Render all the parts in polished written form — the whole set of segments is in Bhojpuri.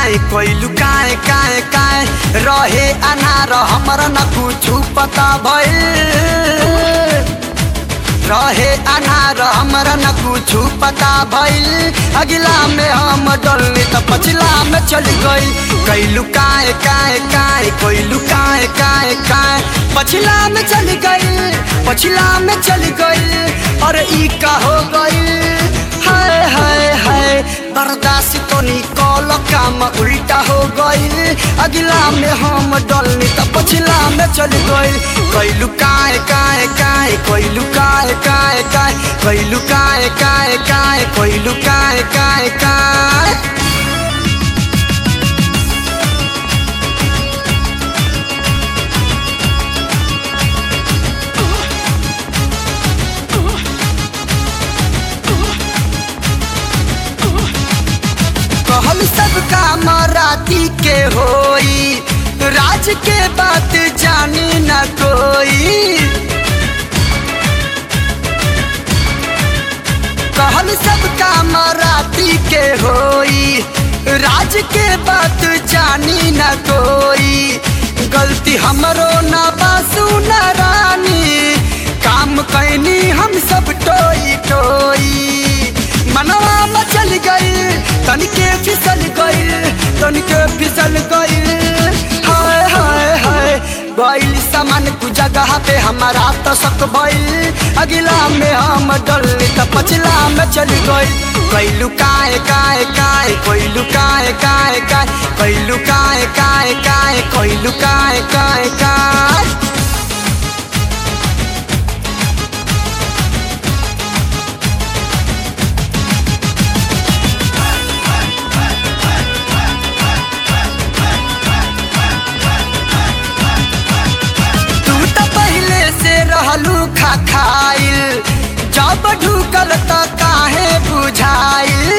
कोई लुकाए काए काए रहे अनार हमरा न कुछ पता भइल रहे अनार हमरा न कुछ पता भइल अगला में हम डलनी त पछिला में चल गई कोई लुकाए काए काए कोई लुकाए काए काए पछिला में चल गई पछिला में चल गई और ई का हो गई हाय हाय हाय बर्दाश्त तो निकल काम उल्टा हो गई अगला में हम डलनी त पछिला में चल गई कोई लुकाए काए काए कोई लुकाए काए काए कोई लुकाए काए काए कोई लुकाए काए काए कहल सबका मराठी के होई राज के बात जानी न कोई कहल सबका मराठी के होई राज के बात जानी न कोई गलती हमरो न बासु न रानी काम कैनी हम सब टोई टोई मनवा मचल गई तनिके फिसल गई तनिके फिसल गई हाय हाय हाय गईल सामान कु जगह पे हमारा तो शक भइल अगला में हम डलनी त पछिला में चल गई कोई लुकाए काए काए कोई लुकाए काए काए कोई लुकाए काए काए कोई लुकाए काए काए रहलू खा खाइल जब ढुकल त काहे बुझाइल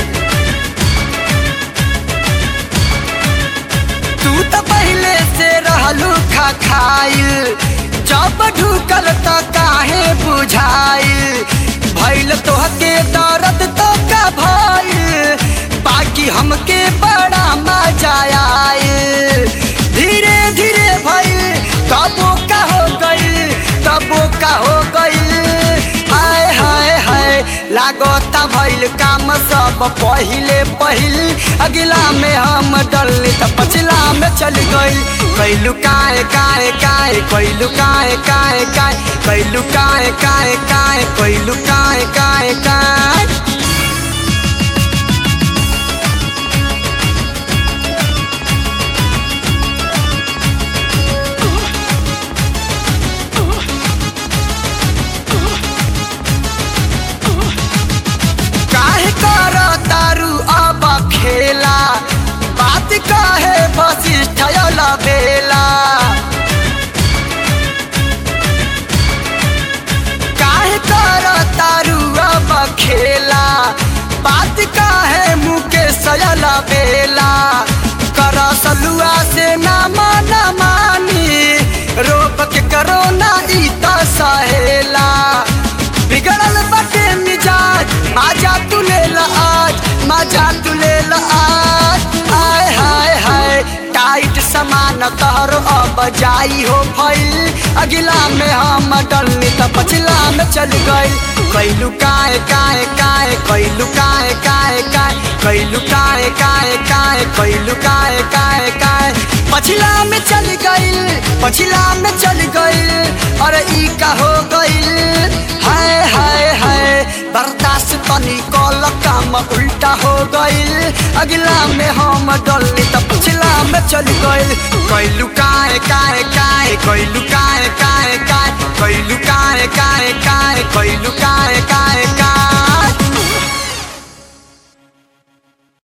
तू तो पहले से रहलू खा खाइल जब ढुकल त काहे बुझाइल भइल तोहके दर्द तो का भइल बाकी हमके बड़ा मजा आइल धीरे धीरे भइल तबो का हो गई तबो का हो गई हाय हाय हाय लागता भइल काम सब पहिले पहिल अगला में हम डलनी त पछिला में चल गई कोई लुकाए काए काए कोई लुकाए काए काए कोई लुकाए काए काए कोई लुकाए काए काए खेला बात काहे वशिष्ठ बेला काहे कर तारू अब खेला बात काहे मुकेश बेला कर सलुआ से ना मानी रोक के करो ना ई त सहेला बिगड़ल बटे मिजाज माजा तू ले आज मजा तू ले आज हाय हाय हाय टाइट समान तहर अब जाई हो भइल अगला में हम डलनी त पछिला में चल गई कोई लुकाए काए काए कोई लुकाए काए काए कोई लुकाए काए काए कोई लुकाए काए काए पछिला में चल गई पछिला में चल गई अरे ई का हो गई हाय हाय हाय बर्दाश्त तो निकल काम उल्टा हो गई अगला में हम डलनी त पछिला में चल गई कोई लुकाए काए काए कोई लुकाए काए काए कोई लुकाए काए काए कोई लुकाए काए